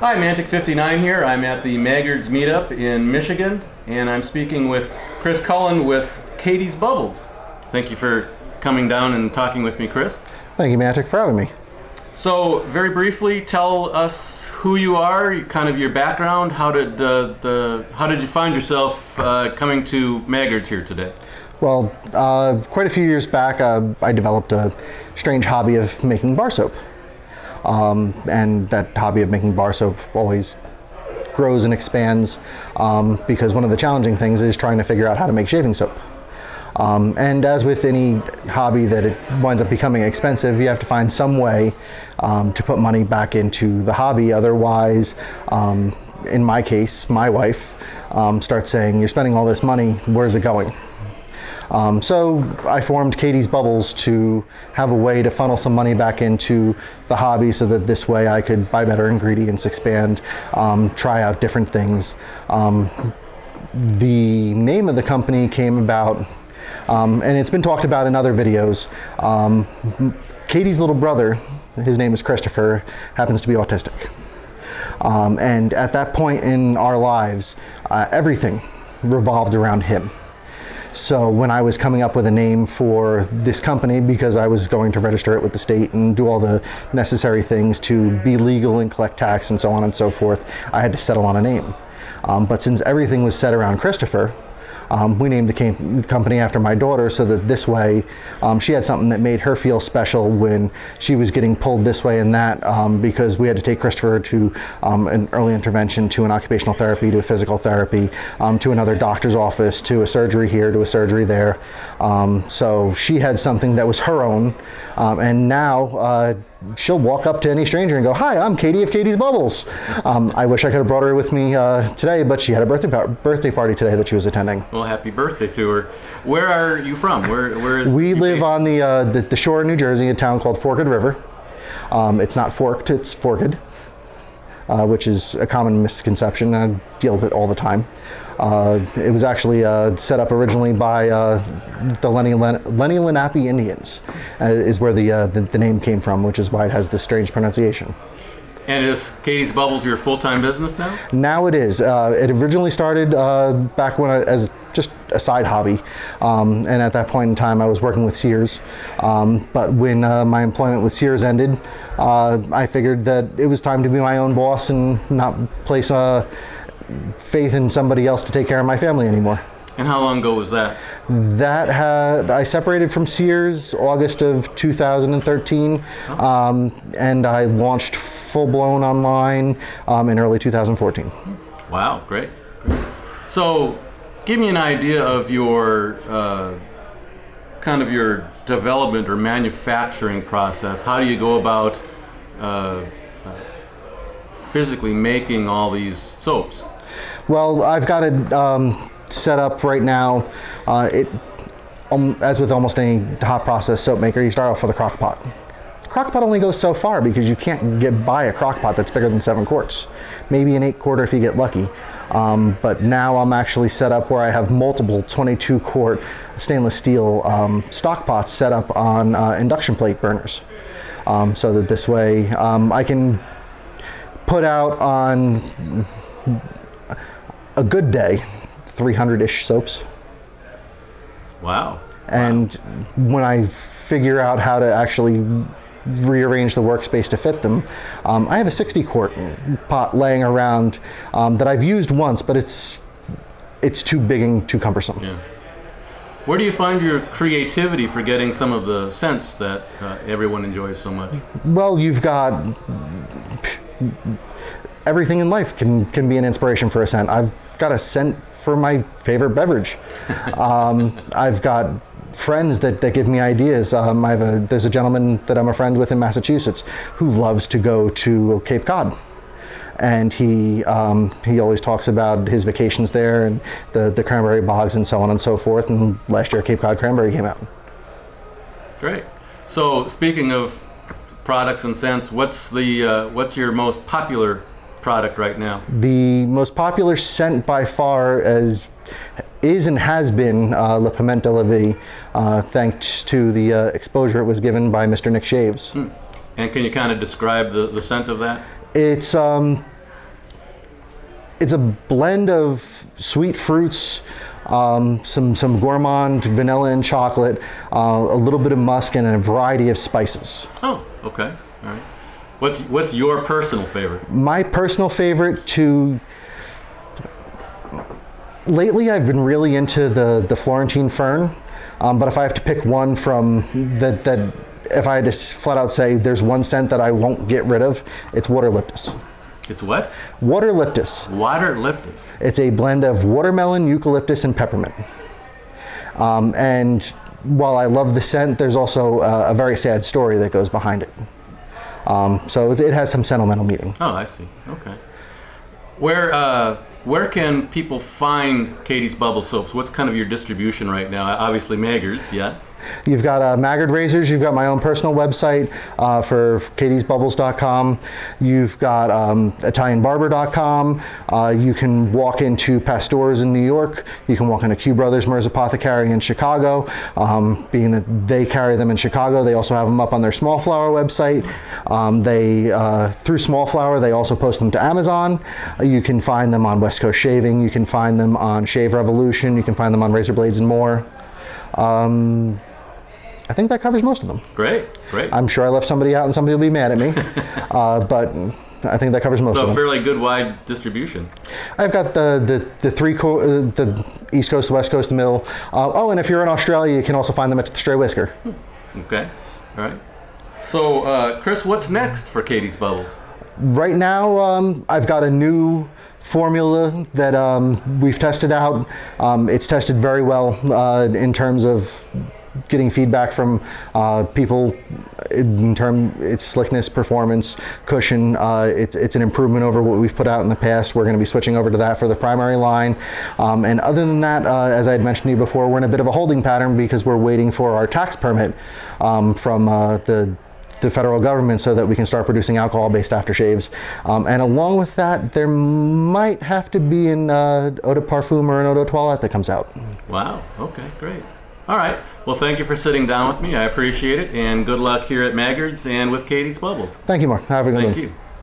Hi, Mantic59 here. I'm at the Maggards meetup in Michigan, and I'm speaking with Chris Cullen with Katie's Bubbles. Thank you for coming down and talking with me, Chris. Thank you, Mantic, for having me. So, very briefly, tell us who you are, kind of your background. How did you find yourself coming to Maggards here today? Well, quite a few years back, I developed a strange hobby of making bar soap. And that hobby of making bar soap always grows and expands because one of the challenging things is trying to figure out how to make shaving soap. And as with any hobby that it winds up becoming expensive, you have to find some way to put money back into the hobby. Otherwise, in my case, my wife starts saying, "You're spending all this money, where's it going?" So I formed Katie's Bubbles to have a way to funnel some money back into the hobby so that this way I could buy better ingredients, expand, try out different things. The name of the company came about, and it's been talked about in other videos. Katie's little brother, his name is Christopher, happens to be autistic. And at that point in our lives, everything revolved around him. So when I was coming up with a name for this company, because I was going to register it with the state and do all the necessary things to be legal and collect tax and so on and so forth, I had to settle on a name. But since everything was set around Christopher, we named the company after my daughter so that this way she had something that made her feel special when she was getting pulled this way and that, because we had to take Christopher to an early intervention, to an occupational therapy, to a physical therapy, to another doctor's office, to a surgery here, to a surgery there. So she had something that was her own, and now she'll walk up to any stranger and go, "Hi, I'm Katie of Katie's Bubbles." I wish I could have brought her with me today, but she had a birthday party today that she was attending. Well, happy birthday to her. Where are you from? Where is we live based? On the shore of New Jersey, a town called Forked River. It's not forked, it's forked, which is a common misconception. I deal with it all the time. It was actually set up originally by the Lenni Lenape Indians, is where the name came from, which is why it has this strange pronunciation. And is Katie's Bubbles your full-time business now? Now it is. It originally started back when as just a side hobby, and at that point in time I was working with Sears. But when my employment with Sears ended, I figured that it was time to be my own boss and not place faith in somebody else to take care of my family anymore. And how long ago was that? I separated from Sears August of 2013, and I launched full-blown online in early 2014. Wow, great. So give me an idea of your kind of your development or manufacturing process. How do you go about physically making all these soaps? Well, I've got it set up right now. As with almost any hot process soap maker, you start off with a crock pot. The crock pot only goes so far because you can't buy a crock pot that's bigger than 7 quarts. Maybe an 8 quarter if you get lucky. But now I'm actually set up where I have multiple 22 quart stainless steel stock pots set up on induction plate burners. So that this way I can put out on a good day 300-ish soaps. Wow. And when I figure out how to actually rearrange the workspace to fit them, I have a 60 quart pot laying around that I've used once, but it's too big and too cumbersome. Yeah. Where do you find your creativity for getting some of the scents that everyone enjoys so much? Well, you've got everything in life can be an inspiration for a scent. I've got a scent for my favorite beverage. I've got friends that give me ideas. There's a gentleman that I'm a friend with in Massachusetts who loves to go to Cape Cod. And he always talks about his vacations there and the cranberry bogs and so on and so forth. And last year Cape Cod cranberry came out. Great. So speaking of products and scents, what's your most popular product right now? The most popular scent by far is and has been La Pimenta La Vie, thanks to the exposure it was given by Mr. Nick Shaves. And can you kind of describe the scent of that? It's it's a blend of sweet fruits, some gourmand vanilla and chocolate, a little bit of musk, and a variety of spices. Oh, okay. All right. What's your personal favorite? My personal favorite lately I've been really into the Florentine Fern, but if I have to pick one from that if I had to flat out say there's one scent that I won't get rid of, it's Waterlyptus. It's what? Waterlyptus. Waterlyptus. It's a blend of watermelon, eucalyptus, and peppermint. And while I love the scent, there's also a very sad story that goes behind it. So it has some sentimental meaning. Oh, I see. Okay. Where can people find Katie's Bubble Soaps? What's kind of your distribution right now? Obviously Maggard's, yeah. You've got Maggard Razors. You've got my own personal website for katiesbubbles.com. You've got italianbarber.com. You can walk into Pasteur's in New York. You can walk into Q Brothers Mers Apothecary in Chicago. Being that they carry them in Chicago, they also have them up on their Small Flower website. Through Small Flower, they also post them to Amazon. You can find them on West Coast Shaving. You can find them on Shave Revolution. You can find them on Razor Blades and more. I think that covers most of them. Great, great. I'm sure I left somebody out and somebody will be mad at me, but I think that covers most of them. So fairly good wide distribution. I've got the East Coast, the West Coast, the middle. And if you're in Australia, you can also find them at the Stray Whisker. Okay, all right. So Chris, what's next for Katie's Bubbles? Right now, I've got a new formula that we've tested out. It's tested very well in terms of getting feedback from people in terms its slickness, performance, cushion. It's an improvement over what we've put out in the past. We're going to be switching over to that for the primary line. And other than that, as I had mentioned to you before, we're in a bit of a holding pattern because we're waiting for our tax permit from the federal government so that we can start producing alcohol-based aftershaves. And along with that, there might have to be an eau de parfum or an eau de toilette that comes out. Wow, okay, great. All right, well thank you for sitting down with me. I appreciate it, and good luck here at Maggard's and with Katie's Bubbles. Thank you, Mark. Have a good one. Thank you.